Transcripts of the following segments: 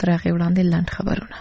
تر هغه وړاندې لاند خبرونه.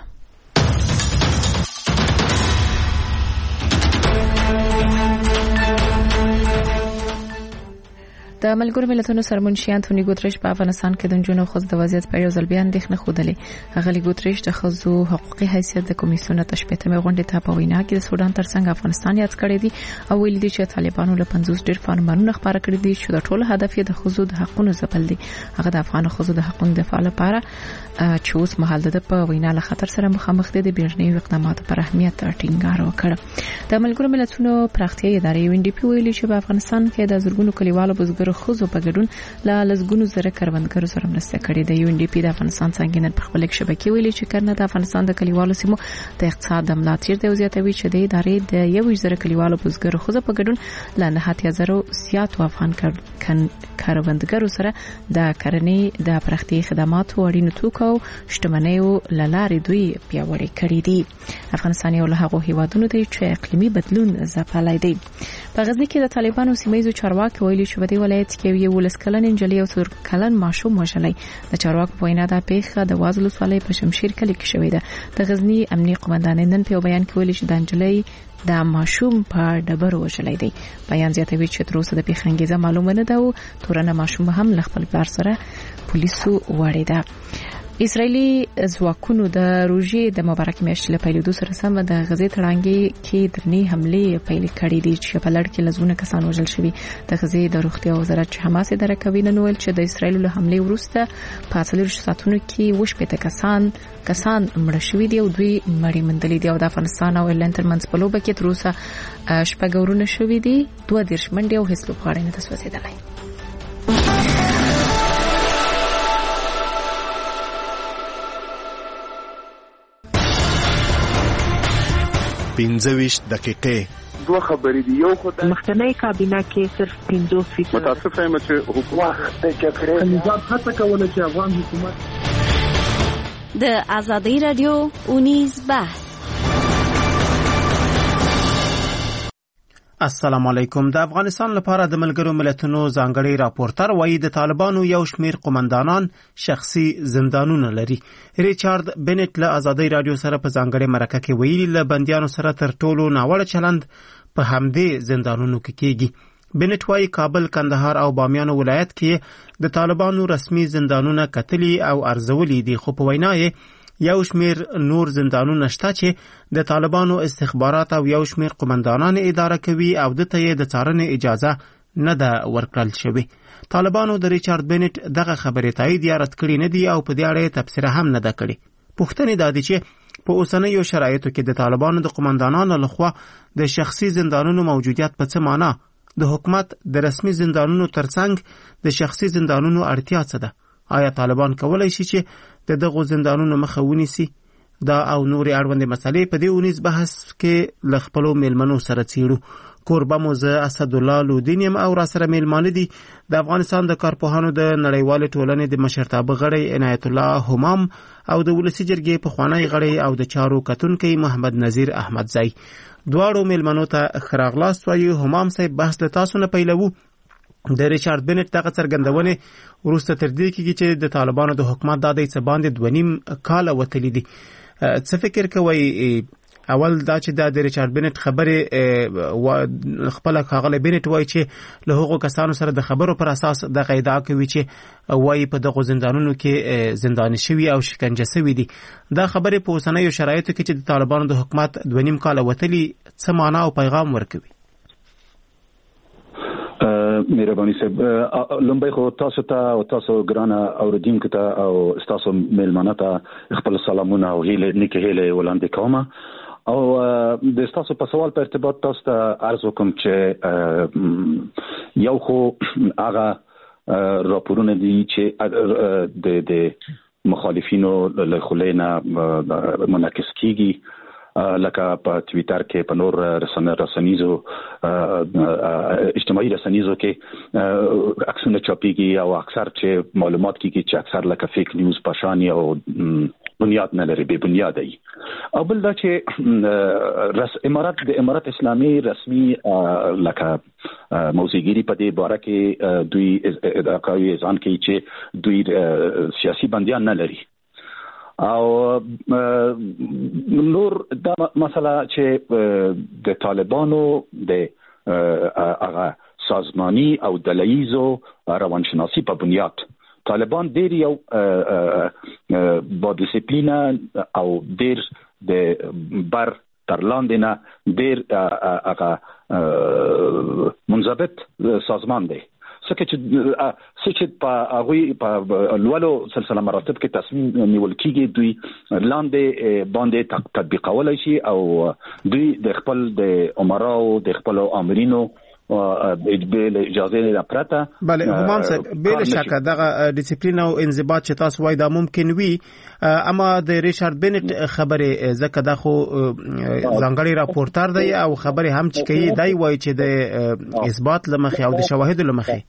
د ملګرو ملتونو سرمنشي انټونی ګوتریش په افغانستان کې د جنونو خو د وضعیت په یو ځل بیا اندېښنه خوده. هغه ګوتریش د خزو حقوقي حیثیت د کمیسیون تشبیهمه غونډه ته په وینا کې د سودان ترڅنګ افغانستان یاد کړی دی او ویل دي چې طالبانو له 50 ډیر فرمانونه خبره کړی دي چې د ټولو هدف یې د خزو د حقوقو ځپل دي. هغه د افغان خزو د حقوقو دفاع لپاره چې اوس مهال د په وینا له خطر سره مخامخ دي د بیړنیو اقداماتو پر اهمیت ټینګار وکړ. د ملګرو ملتونو پراختیايي ادارې یو ان ډي پی ویلي چې په افغانستان کې د زورګونو کلیوالو بزګر خزو په ګډون لا لزګونو زره کروندګرو سره مرسته کړې ده. یو ان ډي پی د افغانستان څنګه نن په خپل شبکې ویلي چې کرنه د افغانستان د کلیوالو سیمو د اقتصاد د ملاتړ د زیاتوي چې د ادارې د یو زره کلیوالو بزګر خزو په ګډون لا 9000 زیات افغان کروندګرو سره د کرنې د پراختیايي خدماتو اړینو توکو شتمنیو لارې دوی پیاوړې کړې دي. افغانستان یو له هغو هیوادونو دی چې اقلیمي بدلون ځپلای دی. په غزنی کې د طالبانو سیمایي چارواکي ویلي چې په دې ولایت کې یو ولسکلن انجلۍ او 3 کلن ماشوم وژلای. د چارواکو په وینا دا پیښه د وازلو سوالې په شمشیر کلی کې شوې ده. د غزنی امنیي قومندان نن په بیان کې ویلي چې د انجلۍ د ماشوم په ډبرو وژلای دی. بیان زیاتوي چې تر اوسه د پیښې انګیزه معلومه نه ده او تورنه ماشوم هم له خپل پلار سره پولیسو وړي ده. اسرائیلي ځواکونو د روژې د مبارک میاشتې له پیلېدو سره سم د غزې تړانګې کې درنې حملې پیل کړې دي چې په لړ کې لزونه کسان وژل شوي. د غزې د روغتیا وزارت چې حماس اداره کوي نن ویل چې د اسرائیل له حملې وروسته په 40 ساعتونو کې 80 کسان مړه شوي دي او دوی مړي مندلي دي او د افغانستان او ایرلند ترمنځ په لوبه کې تر اوسه شپږ ورونه شوي دي. 22 منډې او هیڅ لوبغاړی نه تسوځېدلی. 25 دقیقې دوه خبرې دي. یو خو د مخکنی کابینه کې صرف 50% متاسفه یم چې حکومت د جګړې نظام هڅه کوله چې افغان حکومت د ازادي رادیو اونیز بحث. السلام علیکم. د افغانستان لپاره د ملګرو ملتونو ځانګړي راپورټر وایي د طالبانو یو شمیر قومندانان شخصي زندانونه لري. ریچارد بنټ له ازادي رادیو سره په ځانګړي مرکه کې ویلي له بنديانو سره تر ټولو ناوړه چلند په همدې زندانونو کې کیږي. بنټ وایي کابل، کندهار او بامیان ولایت کې د طالبانو رسمي زندانونه کتلي او ارزولي دي خو په وینا یې یو شمیر نور زندانونه شته چې د طالبانو استخبارات او یو شمیر قومندانان اداره کوي او د ته د څارنې اجازه نه ده ورکړل شوې. طالبانو د ریچارد بنټ دغه خبرې تایید یا رد کړې نه دي او په دې اړه تبصره هم نه ده کړې. پوښتنه دا ده چې په اوسنیو شرایطو کې د طالبانو د قومندانانو لخوا د شخصي زندانونو موجودیت په څه معنا، د حکومت د رسمي زندانونو ترڅنګ د شخصي زندانونو اړتیا څه ده؟ آیا طالبان کولای شي چې د دغو زندانونو مخه ونیسي؟ دا او نورې اړوندې مسلې په دې اونیز بحث کې له خپلو میلمنو سره څیړو. کوربه مو زه اسدالله لودین یم او را سره میلمانه دي د افغانستان د کارپوهانو د نړیوالې ټولنې د مشرتابه غړی عنایت الله همام او د ولسي جرګې پخوانی غړی او د چارو کتونکی محمد نذیر احمدزی. دواړو میلمنو ته ښه راغلاست وایي. همام صاحب بحث له تاسو نه پیلوو. د ریچارد بنټ دغه څرګندونې وروسته تر دې کېږي چې د طالبانو د حکومت د دې څه باندې 2.5 کاله وتلي دي. څه فکر کوئ؟ اول دا چې د ریچارد بنټ خبرې خپل ښاغلی بنټ وایي چې له هغو کسانو سره د خبرو پر اساس دغه ادعا کوي چې وایي په دغو زندانونو کې زنداني شوي او شکنجه شوي دي. دا خبرې په اوسنیو شرایطو کې چې د طالبانو د حکومت 2.5 کاله وتلي څه معنا او پیغام ورکوي؟ مهرباني صاحب، لومبای خو تاسو ته او تاسو ګرانه اوریدونکو ته او تاسو میلمانه ته خپل سلامونه او هیله نیکه هیله وړاندې کوم او د تاسو په سوال په ارتباط تاسو ته عرض وکم چې یو خو هغه راپورونه دي چې د مخالفینو له خلینا منعکس کیږي لکه په ټویټر کې، په نور رسنیزو اجتماعي رسنیزو کې عکسونه چاپیږي او اکثر چې معلومات کیږي چې اکثر لکه فیک نیوز پاشانی او بنیاد نه لري، به بنیاد ای. او بل دا چې امارات اسلامي رسمي لکه موضوعګيري په دې باره کې دوی ادعا کوي ځان کې چې دوی سیاسي بندیان نه لري او نور دا مسله چې د طالبانو د هغه سازمانی او دلایزو روانشناسی په بنیاد طالبان ډیر یو با ډیسپلینا او ډیر د بر تر لاندې نه ډیر هغه منضبط سازمان دی چې په هغه په لولو سلسله مراتب کې تصمیم نیول کیږي دوی لاندې باندې تطبیقولای شي او دوی د خپل د امراو د خپل امرینو اجازه نه پرته بله همام صاحب بل شک دغه ډیسپلین او انضباط چې تاسو وای دا ممکن وي اما د ریچارډ بنت خبره زکه د خو ځانګړي راپورټر دی او خبره هم چې کوي دی وای چې د اثبات لمخې او د شواهد لمخې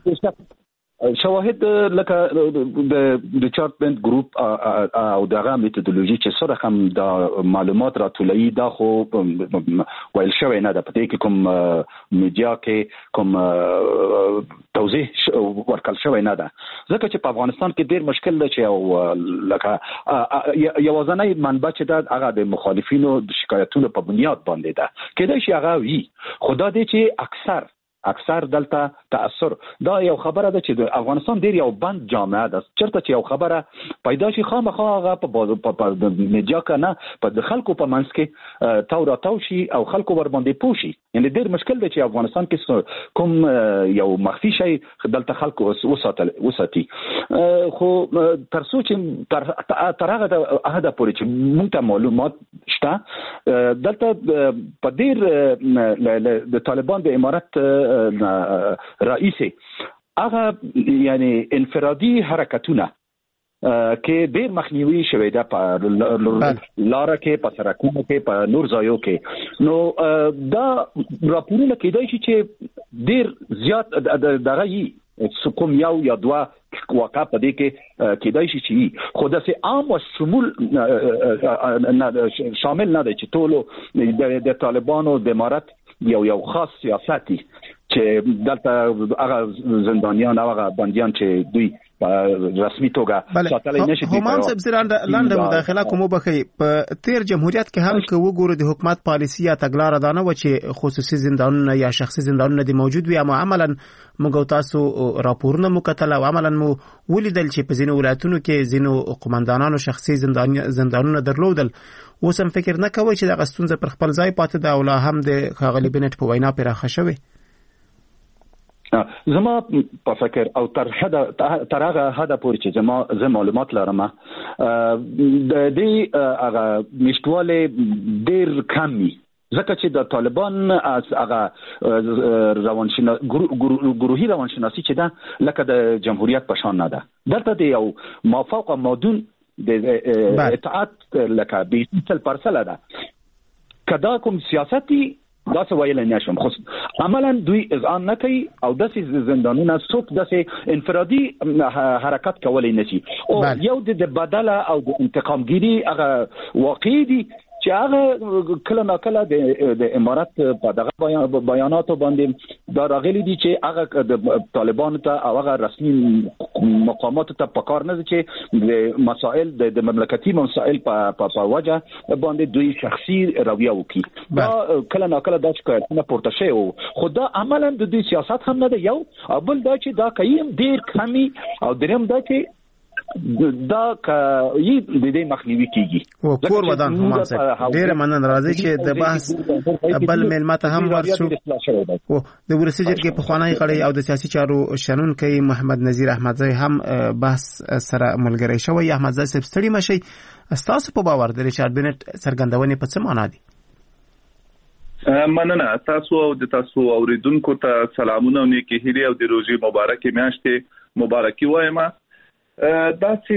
شواهد لکه د ریچارډ بنت ګروپ او دغه میتودولوژي چې سره هم د معلومات راټولوي دا خو ویل شوی نه ده پته کې کوم میډیا کې کوم توضیح ورکړل شوی نه ده ځکه چې په افغانستان کې ډیر مشکل دی چې لکه یوازنۍ منبع چې دا هغه د مخالفینو د شکایتونو په بنیاد باندې ده کېدای شي هغه وي خدا دې چې اکثر دلته تاثر دا یو خبره ده چې د افغانستان ډیر یو بند جامعه ده چرته چې یو خبره پیدا شي خامخا هغه په میډیا کې نه په خلکو په منځ کې تاو شي او خلکو ور باندې پوشي یعنی ډیر مشکل دی چې افغانستان کې کوم یو مخفي شي دلته خلکو وساتي خو تر څو چې تر هغه عهد پورې چې موږ ته معلومات شته دلته په ډیر د طالبان د امارت رئیسي هغه یعنی انفرادي حرکتونه کې ډېر مخنیوي شوی ده په لاره کې په سرکونو کې په نور ځایو کې نو دا راپورونه کېدای شي چې ډېر زیات دغه کوم یو یا دوه واقع په دې کې کېدای شي چې خو د سه عام او شمول شامل نه دی چې ټول د طالبانو د امارت یو خاص سیاستي چې دلته هغه زندانیان او هغه بنديان چې دوی رسمي توګه ساتلای نشي همام صاحب لاندې مداخله کوم بخي په تیر جمهوریت کې هم کې وګورو د حکومت پالیسي یا تګلارې دانه و چې خصوصي زندانونه یا شخصي زندانونه د موجود وي اما عملاً موږ تاسو راپورونه مکتل او عملاً مو ولیدل چې په ځینو ولایتونو کې ځینو قومندانانو شخصي زندانونه درلودل اوس هم فکر نه کوي چې د غستونځ پر خپل ځای پاتې دا او لا هم د خاغلی بنت په وینا پراخه شوی زما په فکر او تر هغه حد پورې چې زما معلومات لرم د دې هغه مشتواله ډیر کمی ځکه چې د طالبان از هغه گروهی روانشناسی چې ده لکه د جمهوریت په شان نه ده دلته د یو مافوق مادون د اطاعت لکه 20% ده کدا کوم سیاسي دا څه ویل نه شم خو عملاً دوی اذعان نه کوي او داسې زندانونه څوک داسې انفرادي حرکت کولای نشي او یو د بدله او د انتقامګيري هغه واقعي دي چې هغه کله ناکله د امارات په دغه بیاناتو باندې دا راغلي دي چې هغه د طالبانو ته او هغه رسمي مقامات ته پکار نه دي چې د مسائل د مملکتي مسائل په وجه باندې دوی شخصي رویه وکړي دا کله ناکله دا څه پورته شي او خدا عملاً د دې سیاست هم نه دی یو بل دا چې دا قیم ډیر کمی او دریم دا چې دا یی د دې مخنیوي کیږي او کور ودان هم ډیره مننه راځي چې د بحث بل ملمت هم ورسو او د ورسېجر کې په خوانای غړي او د سیاسي چارو شنن کوي محمد نذیر احمدزی هم بحث سره ملګری شوی احمدزی صاحب ستړي مشي استاسو په باور د ریچارډ بنت سرګندونې په څه معنا دي مننه تاسو او د تاسو اوریدونکو ته سلامونه او نیکی هیلې او د روزي مبارکي میاشتې مبارکي وایم دا چې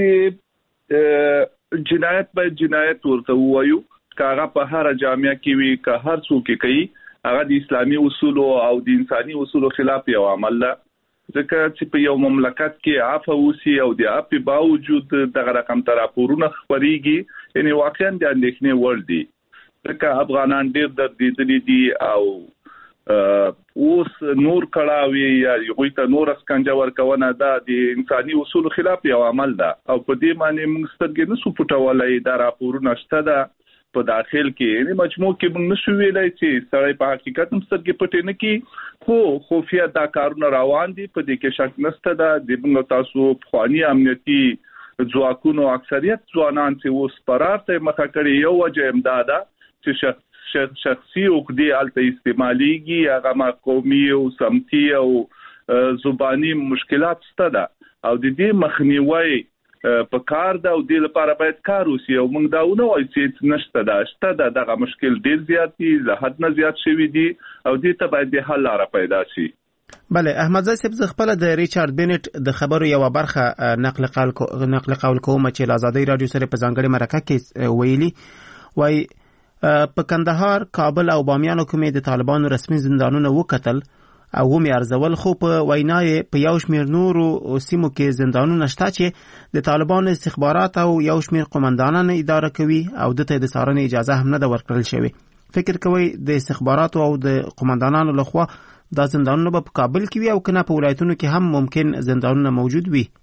جنایت به جنایت ورته وایو کاغه په هر جامعه کې وي که هر څوک کوي هغه د اسلامي اصول او د انساني اصول خلاف یو عمل ده ځکه چې په یو مملکت کې عفو وسی او د عفو باوجود دغه رقم تر راپورونه خبريږي یعنی واقعا د اندېښنې وړ دي ځکه افغانان ډېر د دې دي او اوس نور کړهوي یا یو ته نور اسکنجه ورکونه د انساني اصول خلاف یو عمل ده او په دې معنی موږ سترګې نسو پټولای دا راپورونه شته ده په داخل کې یعنی مجموع کې موږ نشو ویلای چې سړی په حقیقت هم سترګې پټې نه کی خو خفیه دا کارونه روان دي په دې کې شک نشته ده د موږ تاسو خواني امنیتي ځواکونو اکثریت ځوانان چې اوس پرارته مخه کړي یو وجه امداده چې شخصي او د الته استعماليږي هغه قومي او سمتي او زبانی مشکلات ستده او د دې مخنیوي په کار دا او د لپاره باید کار وسی او موږ دا ونه وایو چې نشته دا شته دغه مشکل ډیر زیات دي له حد نه زیات شوی دي او دې ته باید د حل لاره پیدا شي. بله احمد زای صاحب خپل د ریچارډ بینټ د خبرو یو برخه نقل قول کوم چې آزادۍ رادیو سره په ځانګړي مرکه کې ویلي وای په کندهار، کابل او بامیانو کې د طالبانو رسمي زندانونه وکتل او مې ارزول خو په وینای په یو شمیر نورو سیمو کې زندانونه شته چې د طالبانو استخبارات او یو شمیر قومندانان اداره کوي او د ته د څارنې اجازه هم نه ورکړل شوی. فکر کوي د استخبارات او د قومندانانو لخوا دا زندانونه په کابل کې وي او کنه په ولایتونو کې هم ممکن زندانونه موجود وي.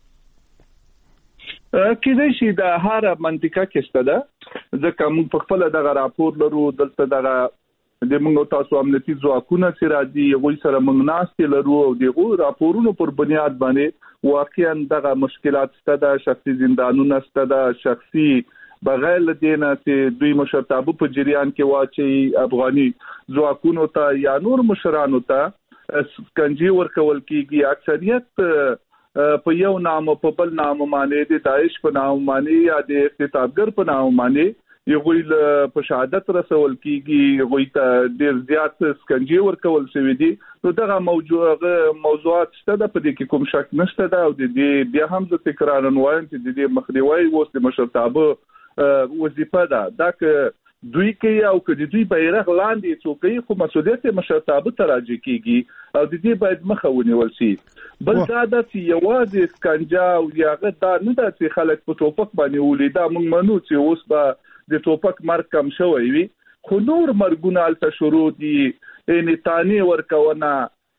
کله چې د هر منطقه کې ستده ځکه موږ په خپل دغه راپور لرو دلته دغه د موږ تاسو امنیتي ځواکونه چې راځي یو سره موږ ناستې لرو او دغه راپورونو پر بنیاد باندې واقعا دغه مشکلات ستده شخصي زندانونه ستده شخصي بغیر لدینه چې دوی مشرتابه په جریان کې واچي افغاني ځواکونو ته یا نور مشرانو ته کنجي ورکول کیږي اکثریت په یو نام په بل نام باندې د داعش په نام باندې یا د افتتاحګر په نام باندې یو ویل په شهادت رسول کیږي یو ته ډیر زیات سکنجي ورکول شوی دي نو دغه موضوعات شته د په دې کې کوم شک نشته دا او د دې بیا هم د تکرار نه وایم چې د دې مخنیوي اوس د مشرتابه وظیفه ده دا که دوی کوي او که دوی بیرغ لاندې څوکي خو مسؤلیت مشرتابه ته راځي کیږي او د دې باید مخه ونیول شي. بل دا چې یوازې سکنجا او یاغه دا نه ده چې خلک په ټوپک باندې ولیدا موږ منو چې اوس به د ټوپک مرګ کم شوی وي خو نور مرګونه الته شروع دي انتانی ورکونه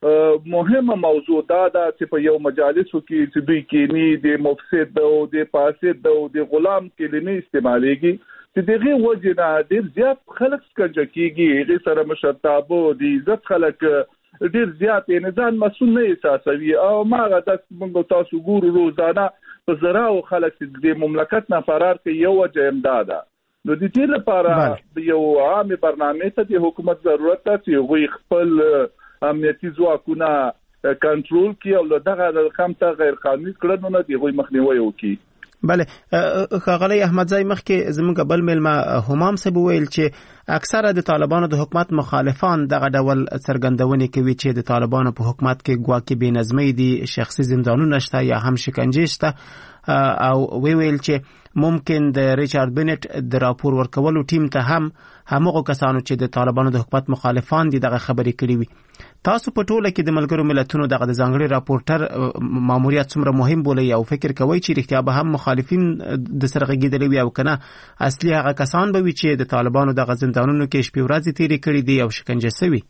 مهمه موضوع دا چې په یو مجالسو کې چې دوی کې د مفسد او د فاسد او د غلام کلمې استعمالېږي چې دغه وجه نه ډیر زیات خلک سکنجه کیږي هغه سره مشرتابه د عزت خلک ډیر زیات نظام مسؤل نه احساسوي او ماغه د موږ تاسو ګورو روزانه په زراو خلک د مملکت نه فرار کوي یو وجه امداد نو د دې لپاره یو عام برنامه ته د حکومت ضرورت ده چې غوي خپل امنیتي ځواکونه کنټرول کړي او دغه خامته غیر قانوني کړنو د غوي مخنیوي وکړي. بله خاغلی احمد زای مخکې زموږ بل ملما همام صاحب ویل چې اکثره د طالبانو د حکومت مخالفان دغه ډول څرګندونې کوي چې د طالبانو په حکومت کې ګواکې بې نظمۍ دي شخصي زندانونه شته یا هم شکنجې شته او ویل چې ممکن د ریچارډ بینټ د راپور ورکولو ټیم ته هم همغه کسانو چې د طالبانو د حکومت مخالفان دي دغه خبرې کړې وي. تاسو په ټوله کې د ملګرو ملتونو دغه د ځانګړي راپورټر ماموریت څومره مهم بولئ او فکر کوئ چې رښتیا به هم مخالفین د سره غږیدلي وي او کنه اصلي هغه کسان به وي چې د طالبانو دغه زندانونو کې شپې ورځې تیرې کړې دي او شکنجه شوي؟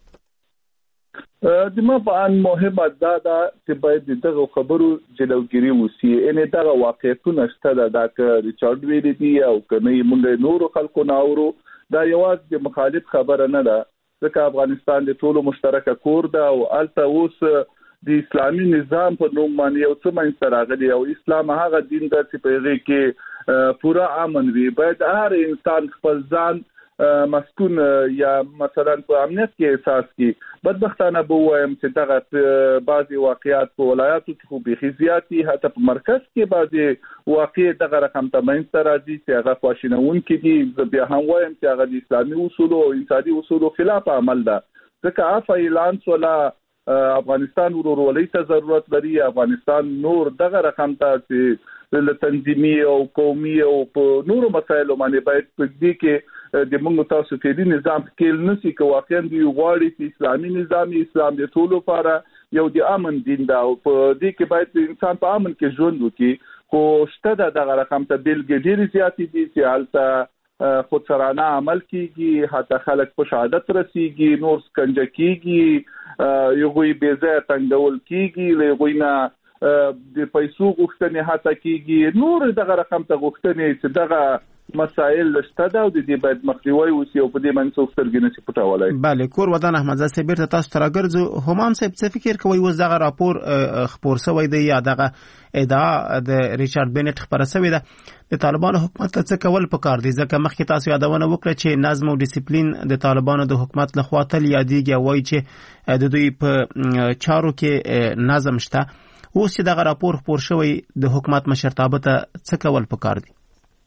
د ما په ان مهمه دا چې باید دغه خبرو جلوګیری وسی ان دغه واقعیتونه شته دا که ریچارډ ویلي دي او کنه موږ نور خلکو ناورو دا یوازې د مخالف خبره نه ده ځکه افغانستان د ټولو مشترکه کور ده او الته اوس د اسلامي نظام په نوم باندې یو څه منځ راغلی او اسلام هغه دین ده چې په هغه کې پورا امن وي باید هر انسان خپل ځان مسكون یا مثلا په امنیت کې احساس کی بدبختانه به وایم چې دغه بعضي واقعیات په ولایاتو کې خو به زیاتی حتی په مرکز کې بعضي واقع دغه رقم تمن راځي چې هغه خواشینون کې دي بیا هم وایم چې هغه د اسلامي اصول او انساني اصول خلاف عمل ده ځکه اف اعلان ولا افغانستان ورورولۍ ته ضرورت لري افغانستان نور دغه رقم ته چې له تنظیمي او قومي او په نورو مسایلو باندې باید په دې کې د موږ تاسو کې د نظام کې نسی کو واقعا دی غواړي چې اسلامي نظام اسلام د ټولو لپاره یو د امن دین دا او په دې کې باید انسان په امن کې ژوند وکړي خو شته دغه رقم ته بلګ ډیر زیات دي چې حالت خودسرانه عمل کیږي، حتی خلک په شهادت رسیږي، نور سکنجه کیږي، یو غوي بیزه تنګول کیږي، لغوی نه د پیسو غوښتنې حتی کیږي، نور دغه رقم ته غوښتنې چې دغه مسائل شته دا د دې باید مخنیوي وشي او په دې باندې څوک سترګې نشي پټولای. بله، کور ودان احمد زاده بیرته تاسو ته راګرځو. همام صاحب څه فکر کوي اوس دغه راپور خپور شوی دی یا دغه ادعا د ریچارډ بینټ خبره شوې ده، د طالبانو حکومت ته څه کول پکار دي؟ ځکه مخکې تاسو یادونه وکړه چې نظم او ډیسپلین د طالبانو د حکومت لخوا تل یادېږي او وایي چې د دوی په چارو کې نظم شته. اوس چې دغه راپور خپور شوی د حکومت مشرتابه ته څه کول پکار دي؟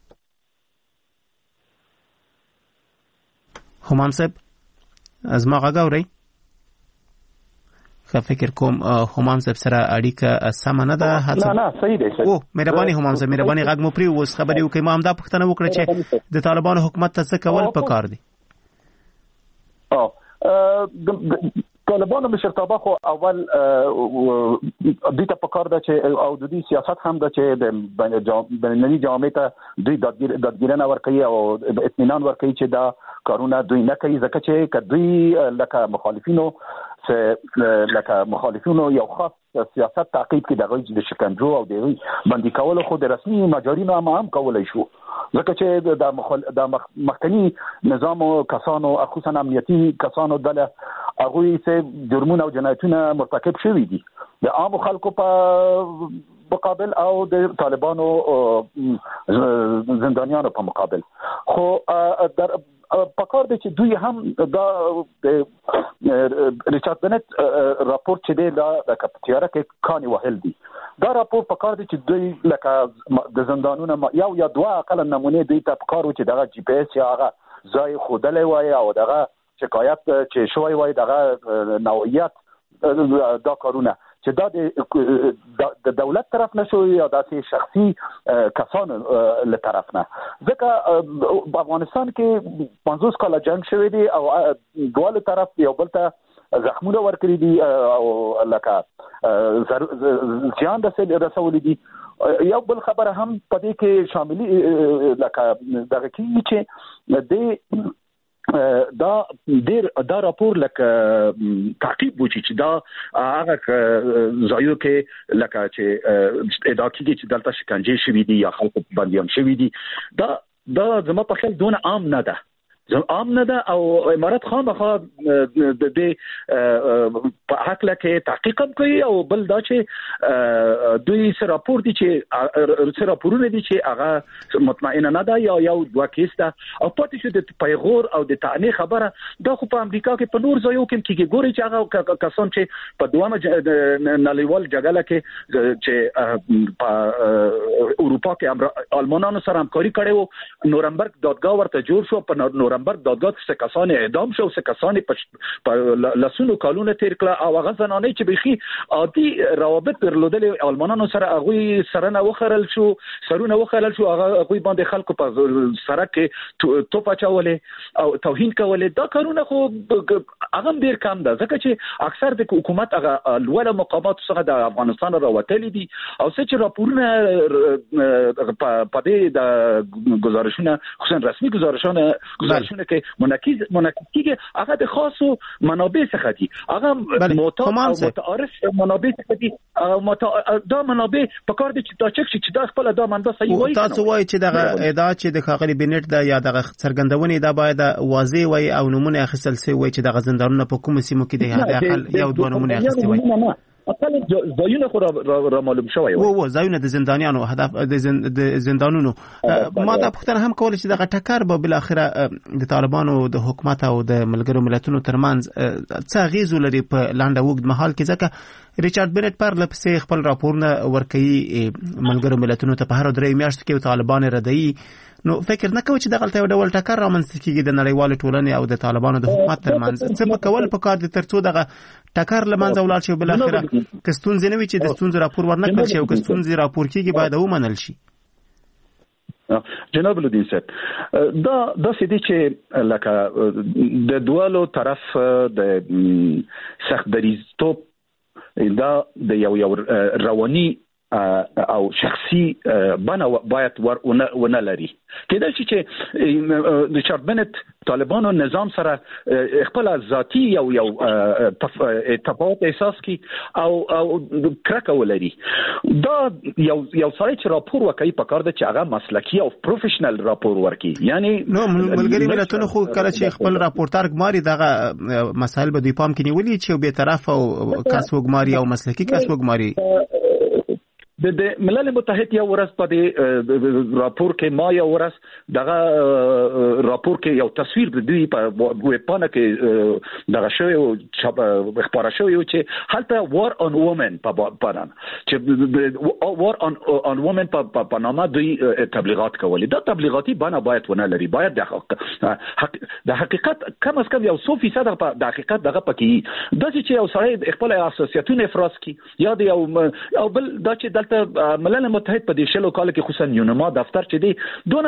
همام صاحب زما غږ اورئ؟ فکر کوم همام صاحب سره اړیکه سمه نه ده. نه صحیح دی. او مهرباني همام صاحب، مهرباني غږ مو پرې اوس خبرې وکړئ. ما هم دا پوښتنه وکړه چې د طالبانو حکومت ته څه کول پکار دي؟ طالبانو مشرتابه خو اول دوی ته پکار ده چې او د دې سیاست هم ده چې د بینالمللي جامعه ته دوی دادګیرنه ورکوي او اطمینان ورکوي چې دا کارونه دوی نه کوي، ځکه چې دوی لکه مخالفینو یو خاص سیاست تعقیب کې دغه د شکنجو او د بندي کولو خو د رسمي مجارینو هم کولای شو، ځکه چې د مخکنی نظام او کسانو خصوصا امنیتي کسانو دله هغوی سه جرمونه او جنایتونه مرتکب شوي دي د عام خلکو په مقابل او د طالبانو زندانیانو په مقابل. خو در پکار دی چې دوی هم دا ریچارډ بینټ راپور چې دی دا د کپتیاره کې کانی وهل دي. دا راپور پکار دی چې دوی لکه د زندانونو یو یا دوه اقل نمونه دوی ته پکار و چې دغه جی پی اس یا هغه ځای خودلې وای او دغه شکایت چې شوی وای دغه نوعیت دا کارونه چې دا د دولت طرف نشو یا داسې شخصي کسانو له طرف نه، ځکه په افغانستان کې 50 کاله جنگ شوی دی او دواله طرف یو بل ته زخمونه ورکړي دي او لکه زیان رسولي دي. یو بل خبره هم په دې کې شاملي لکه دغه کې چې د دا راپور لکه تعقیب وچی چې دا هغه ځایو کې لکه چې ادعا کیږي چې دلته شکنجه شوی دي یا خلک بنديان شوی دي، دا زما په خیال دونه عام نه ده او امارات خامخا د دې په حق لکه تحقیق کوي او بل دا چې دوی سره راپور دي چې راپورونه دي چې هغه مطمئنه نه ده یا یو دوه کیس ده او پاتې شو د پیغور او د تعنی خبره. دا خو په امریکا کې په نور ځایو کې کیږي، ګوري چې هغه کسان چې په دوامه نړیوال جګړه کې چې په اروپا کې آلمانانو سره همکاري کړې وو، نورمبرګ دادګاه ورته جوړ شو، په نورمبرګ دادګاه څخه کسان اعدام شو، څخه کسان په لسونو کالونه تیر کړه او هغه زنانه چې بيخي عادي روابط درلودل آلمانانو سره هغه سرونه وخرل شو هغه باندې خلکو په سره کې توپ اچولې او توهین کولې. دا کارونه خو هغه ډیر کم ده، ځکه چې اکثر د حکومت هغه لوړ مقامات څخه د افغانستان راوتلي دي او چې راپورونه په دې د گزارشونه خصوصا رسمي گزارشونه کې منعکس کیږي، هغه د خاصو منابع څخه دي، هغه متعارف منابع څخه دي. دا منابع په کار دي چې دا چک چې دا خپل دا منده صحیح وایي. تاسو وایي چې دغه ادعا چې د خاغلی بینټ دا یا دغه څرګندونې دا باید واضح وي او نمونه اخیستل شي وي چې دغه زندانونه په کوم سیمو کې دي، هغه اقل یو دوه نمونه اخیستل وي. اصل ځایونه خو را معلوم شوی و ځایونه د زندانیانو هدف د زندانونو. ما دا پوښتنه هم کوله چې دغه ټکر به بل اخره د طالبانو د حکومت او د ملګرو ملتونو ترمنځ څه غیزو لري په لاندې وګد مهال کې، ځکه ریچارډ بینټ پر لپسې خپل راپورونه ورکوي ملګرو ملتونو ته په هر 3 میاشتو کې طالبان ردی. نو فکر نه کوي چې دغه یو ډول ټکر رامنځته کیږي د نړیوال ټولنې او د طالبانو د حکومت ترمنځ؟ څه په کول په کار دي ترڅو دغه ټکر لمنځه ولاړ شي، بل اخره کستون زنوي چې د ستونزې راپور ورنکړل شي او کستون زی راپور کیږي باید ومنل شي. جناب الدین صاحب دا سدي چې لکه د دوالو طرف د سخت دریزتوب دا د یو رواني او شخصي بنا باید ونه لري. کله چې ریچارډ بنت طالبانو نظام سره خپل ذاتی یو تفاوت احساس کی او کرکه ولري. دا یو سړی چې راپور وکړي په کار د چې هغه مسلکی او پروفیشنل راپور ورکړي. یعنی نو ملګری ملتونو خو کله چې خپل راپورټر ګماري دغه مسایل به دوی پام کې نیولي چې به طرف او کس وګماري او مسلکی کس وګماري. د ملل متحد یو ورځ په دې راپور کې ما یو ورځ دغه راپور کې یو تصویر د دوی په ویبپاڼه کې دغه شوی او خبره شوی چې هلته وار اون وومن په پران چې وار اون وومن په نامه دوی تبلیغات کولې. دا تبلیغاتي بنا باید ونه لري. باید د حقیقت کم از کم یو 100% د حقیقت دغه پکې د چې یو سړی خپل اساسیتونه افراز کی یا د یو بل دا چې ملل متحد په دې شلو کال کې خصوصا یونما دفتر چې دی دونه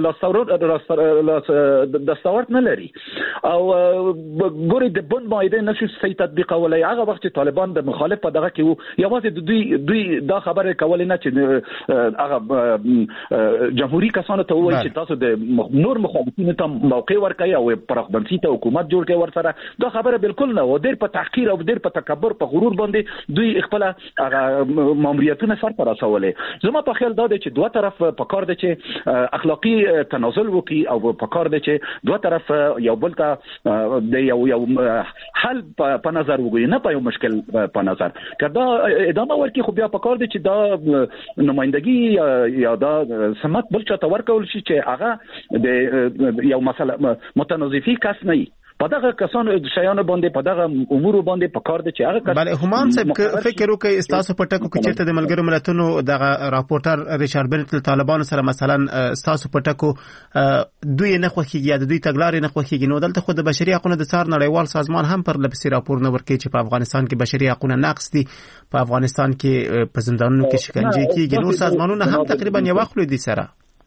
د دستاورد نه لري او ګوري د بند مایده نشي صحیح تطبیق ولای. هغه وخت چې طالبان د مخالف په دغه کې وو یوازې دوی دا خبره کول نه چې هغه جمهوریت کسانو ته وایي چې تاسو د نور مخالفینو ته موقع ورکړئ او پرخبنسي ته حکومت جوړ کړي ورسره. دا خبره بالکل نه و. ډېر په تحقیر او ډېر په تکبر په غرور باندې دوی خپل هغه ماموریتونه سر پر رسولې. زما په خیال دا دی چې دوه طرف په کار دي چې اخلاقی تنازل وکړي او په کار دي چې دوه طرف یو بل ته د یو حل په نظر وګوري نه په یو مشکل په نظر کدا ادامه ورکړي. خو بیا په کار دي چې دا نمائندګي یا دا سمت بل چاته ورکول شي چې هغه د یو مسله متنازعي کس نه په دغه کسانو شیانو باندې په دغه امور باندې په کار دي چې هغه بله همان صاحب فکر وکړي استاسو په ټکو کې چې د ملګرو ملتونو دغه راپورټر ریچارډ بنت طالبانو سره مثلا استاسو په ټکو دوی نه خوښیږي یا دوی تګلارې نه خوښیږي. نو دلته خو د بشري حقوقو د څار نړیوال سازمان هم پر لپسې راپور نه ورکړي چې په افغانستان کې بشري حقوق نقص دي، په افغانستان کې په زندانونو کې شکنجه کیږي. نو سازمانونه هم تقریبا یو وخت دي سره.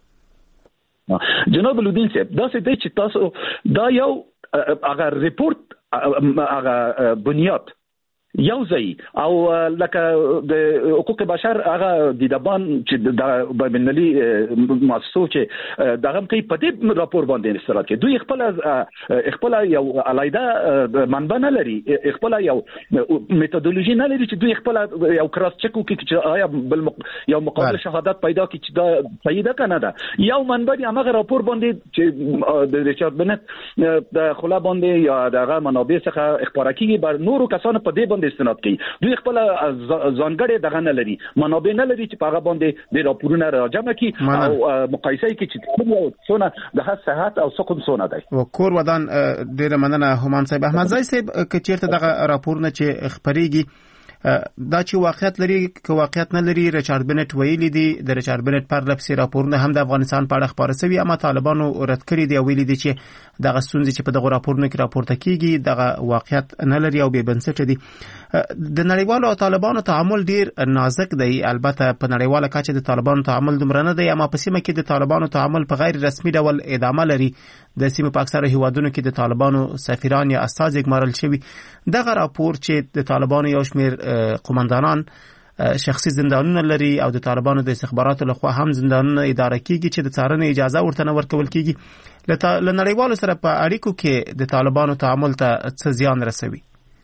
جناب الدین صاحب دا څه دی چې تاسو دا یو اگر ریپورت اگر بنیاد یو ځای او لکه د حقوق بشر هغه د دبان چې د بینالمللي مؤسسو چې دغه کوي په دې راپور باندې استناد کوي. دوی خپل یو علایده منبع نه لري، خپل یو میتودولوژي نه لري چې دوی خپل یو کراس چک وکړي چې آیا یو مقابل شهادت پیدا کړي چې دا صحیح ده کنه ده. یو منبع دی هغه راپور باندې چې د ریچارډ بنت د خلا باندې یا دغه منابع څخه اخبار کوي بر نورو کسانو په دې باندې استناد کوي. دوی خپل ځانګړي دغه نه لري، منابع نه لري چې په هغه باندې د راپورونه راجمع کړي او مقایسه کوي چې څونه د صحت او سکون څونه دی. وکور ودان ډیره مننه هومان صاحب. احمد زای صاحب که چیرته دغه راپورونه چې خبريږي دا چې واقعیت لري که واقعیت نه لري، ریچارډ بنت ویلي دی د ریچارډ بنت پر لپسې راپورونه هم د افغانستان په اړه خبره شوی، اما طالبانو رد کړی دی او ویلي دی چې دغه ستونزې چې په دغه راپورونو کې راپورته کیږي دغه واقعیت نه لري او بې بنسټه دي. د نړیوالو او طالبانو تعامل ډیر نازک دی. البته په نړیواله کچه د طالبانو تعامل دومره نه دی، اما په سیمه کې د طالبانو تعامل په غیر رسمي ډول ادامه لري. د سیمه په اکثره هیوادونو کې د طالبانو سفیران یا استازي ګمارل شوي. دغه راپور چې د طالبانو یو شمېر قومندانان شخصي زندانونه لري او د طالبانو د استخباراتو لخوا هم زندانونه اداره کیږي چې د څارنې اجازه ورته نه ورکول کیږي. له نړیوالو سره په اړیکو کې د طالبانو تعامل ته څه زیان رسوي؟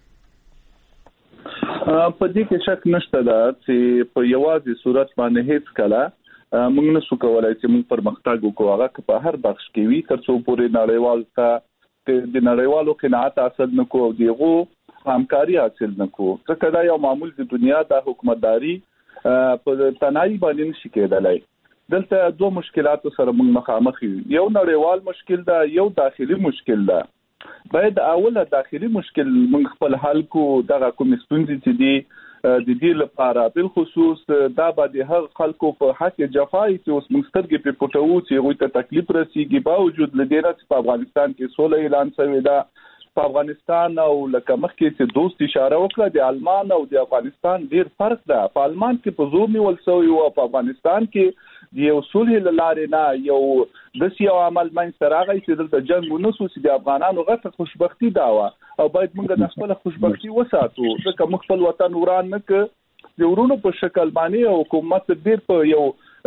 په دې کې شک نشته دا چې په یوازې صورت باندې هیڅ کله موږ نشو کولای چې موږ پرمختګ وکړو. هغه په هر بخش کې وي تر څو پورې نړیوال ته د نړیوالو قناعت حاصل نکو او دیغو همکاري حاصل نکو. ځکه دا یو معمول د دنیا د حکومتداري په تنهایی باندې نشي کېدلای. دلته دوه مشکلاتو سره موږ مخامخ یو، یو نړیوال مشکل ده، یو داخلي مشکل ده. باید اوله داخلي مشکل موږ خپل حل کو. دغه کوم ستونزې چې دي د دې لپاره بل خصوص دا باندې هر خلکو په حق جفای چې اوس مسترګې په پټو چې غوي ته تکلیف رسیږي باوجود لدیره چې په افغانستان کې سوله اعلان شوی ده. په افغانستان او لکه مخکې چې دوست اشاره وکړه د آلمان او د افغانستان ډیر فرق ده. په آلمان کې په زور نیول شوی او په افغانستان کې د یو صلح لاره نه یو د سیاو عمل من سره غي چې دلته جنگ ونسو چې د افغانانو غټه خوشبختی دا و او باید موږ د خپل خوشبختی وساتو. ځکه موږ خپل وطن وران نه ک د ورونو په شکل باندې حکومت ډیر په یو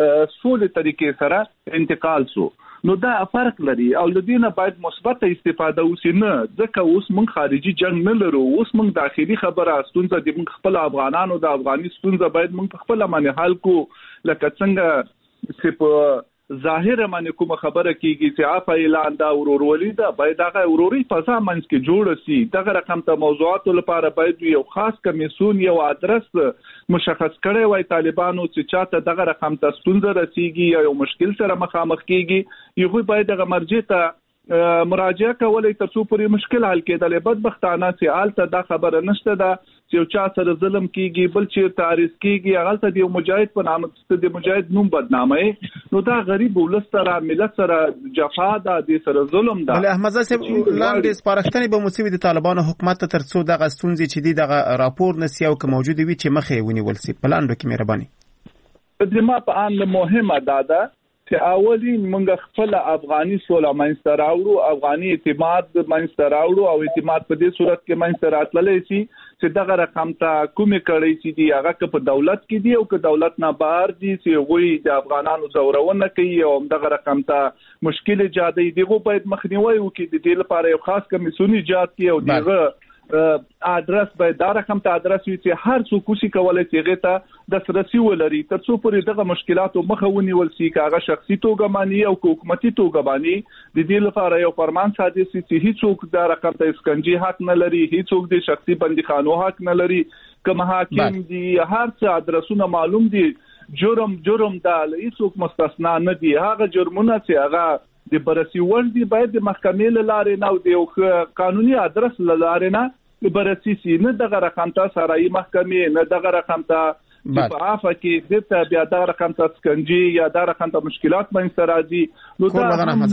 سولې طریقې سره انتقال شو. نو دا فرق لري او لدينا باید مثبت استفاده وسي نه ځکه اوس موږ خارجي جنگ نه لرو. اوس موږ داخلي خبره ستونزه د موږ خپل افغانانو د افغاني ستونزه باید موږ خپل باندې حل کو لکه څنګه چې په ظاهر باندې کوم خبره کیږي چې عفا اعلان دا ورورولي دا باید هغه وروري فضا منځ کې جوړ شي. دغه رقم ته موضوعات لپاره باید یو خاص کمیسیون یو ادرس مشخص کړي وای طالبانو چې چاته دغه رقم ته ستونزه رسیږي یا یو مشکل سره مخامخ کیږي یو باید دغه مرجع ته مراجعه کولای تر څو پورې مشکل حل کېدل. بدبختانه چې حالت دا خبره نشته ده چې یو چا سره ظلم کیږي بل چې تعریض کیږي هغه ته د مجاهد په نامه د مجاهد نوم بدنامي. نو دا غریب ولس سره ملت سره جفا ده د سره ظلم ده. ولې احمد صاحب لاندې سپارښتنې به مسوي د طالبانو حکومت تر څو دغه ستونزې چې دغه راپور نسی او که موجود وي چې مخې ونیول سي پلاندو کې مهرباني. د ما په ان مهمه ده چې اولی موږ خپل افغاني سوله منځته راوړو افغاني اعتماد منځته راوړو او اعتماد په دې صورت کې منځته راتللی شي چې دغه رقم ته کومې کړي چې دی هغه په دولت کې دی او که دولت نه بهر دي چې غوي د افغانانو زورونه کوي او دغه رقم ته مشکل ایجاد دی غو باید مخنیوي وکړي. د دې لپاره یو خاص کمیسیون ایجاد کړي او دغه ادرس باید دا رقم ته ادرس وي چې هر څوک کوشي کولای شي هغه ته د سرسي ولري تر څو پورې دغه مشکلاتو مخه ونیول شي کاغه شخصي توګه مانی او حکومتي توګه مانی. د دې لپاره یو فرمان صادر شي چې هیڅوک دا رقم ته اسکنجي حق نه لري هیڅوک د شخصي بندیخانو حق نه لري کوم حاکم دي هر څه ادرسونه معلوم دي. جرم دا هیڅوک مستثنا نه دي. هغه جرمونه چې هغه د برسي ور دي باید د محکمې لاره نه او د قانوني ادرس لاره نه برسي سي نه دغه رقم ته سرای محکمې نه دغه رقم ته په عفا کې د بیا دغه رقم ته سکنجي یا دغه رقم ته مشکلات منځ راځي. نو دا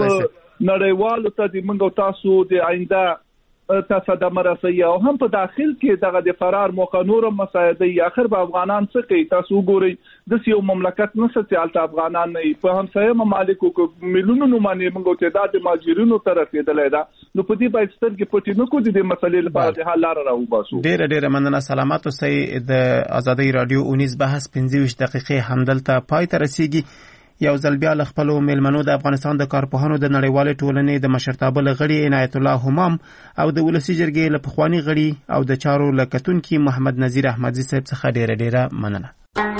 نړیوالو ته د منګو تاسو د آینده تصدم رسي او هم په داخل کې دغه د فرار موقع نور مساعده اخر به افغانان څه کوي. تاسو ګورئ د یو مملکت نه سچالت افغانان نه په همسایه ممالکو کې ملیونونو باندې موږ تعداد ماجرینو تر رسیدلای دا. نو په دې باید سترګې پټې نه کو د مسلې لپاره د حل لار راوباسو. ډېر مننه. سلامات اوسئ. د ازادي رادیو 19 بحث 15 دقیقې همدلته پای ته رسیږي. یو ځل بیا له خپلو میلمنو د افغانستان د کارپوهانو د نړیوالې ټولنې د مشرتابه غړي عنایت الله همام او د ولسی جرګې له پخوانی غړي او د چارو لکتونکي محمد نذیر احمدزي صاحب څخه ډېره مننه.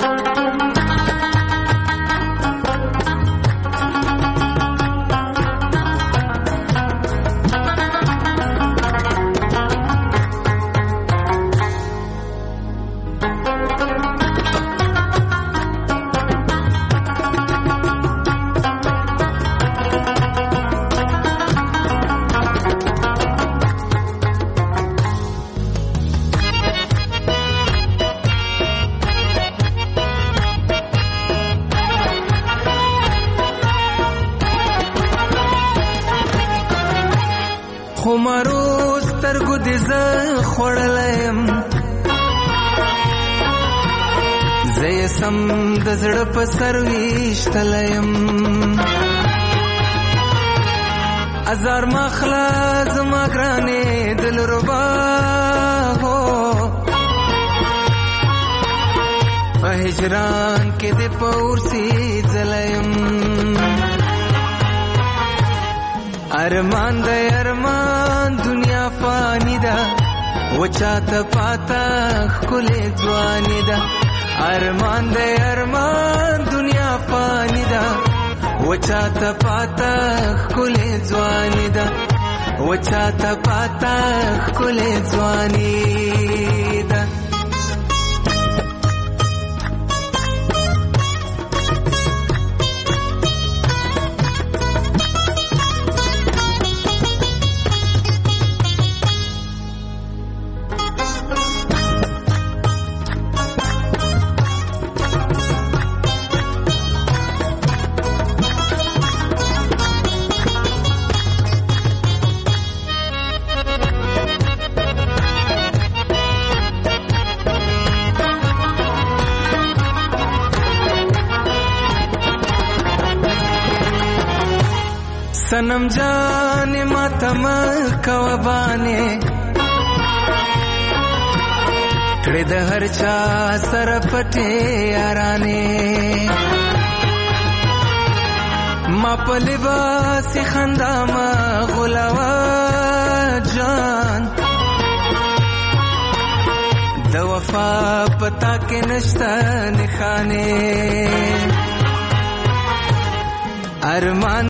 د زړه په سر ویشتلیم ازار مخلا زما ګرانې دل ربا هو په هجران کې د پورسي ځلیم ارمان د ارمان دنیا فانی ده وچاته پاتا خلې ځواني ده ارمان دے ارمان دنیا فانی دا وچاتا پاتا خلے ځوانی دا وچاتا پاتا خلے ځوانی دا. सनम जाने मातम कवबाने کړه د هر چا سره پټه یارانه ما په لباس خندا ما غلاوا جان د وفا پتا کې نشتا نخانه ارمان